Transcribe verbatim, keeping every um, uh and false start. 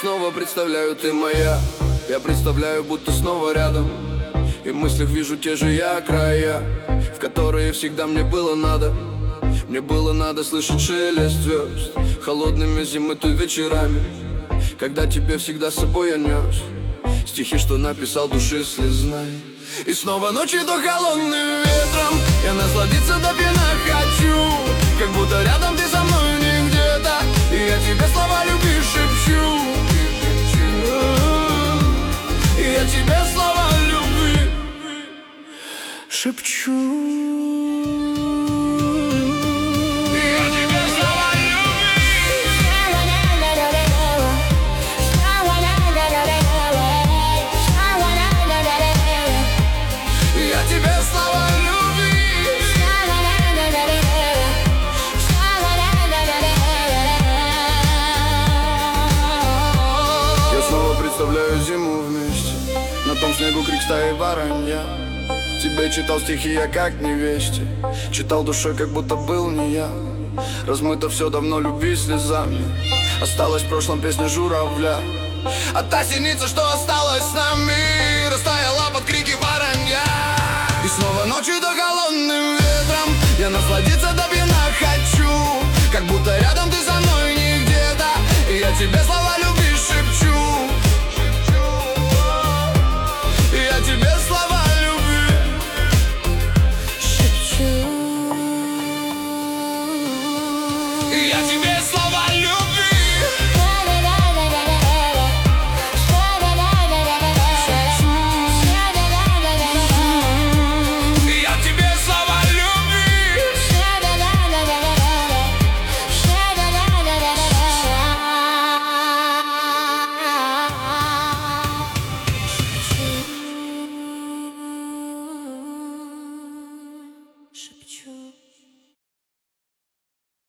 снова представляю, ты моя. Я представляю, будто снова рядом, и в мыслях вижу те же я края, в которые всегда мне было надо. Мне было надо слышать шелест звезд холодными зимы-то вечерами, когда тебе всегда с собой я нес стихи, что написал души слезной. И снова ночи то холодным ветром я насладиться до пьяна хочу, как будто рядом ты со мной не где-то, и я тебе слова любви шепчу. И я тебе слова любви шепчу. Представляю зиму вместе, на том снегу крик стаи воронья. Тебе читал стихи я как невесте, читал душой, как будто был не я. Размыто все давно любви слезами, осталась в прошлом песня журавля. А та синица, что осталась с нами, растаяла под крики воронья. И снова ночью да холодным ветром я насладиться до пьяна хочу, как будто рядом ты со мной не где-то, и я тебе слова любви шепчу. Я тебе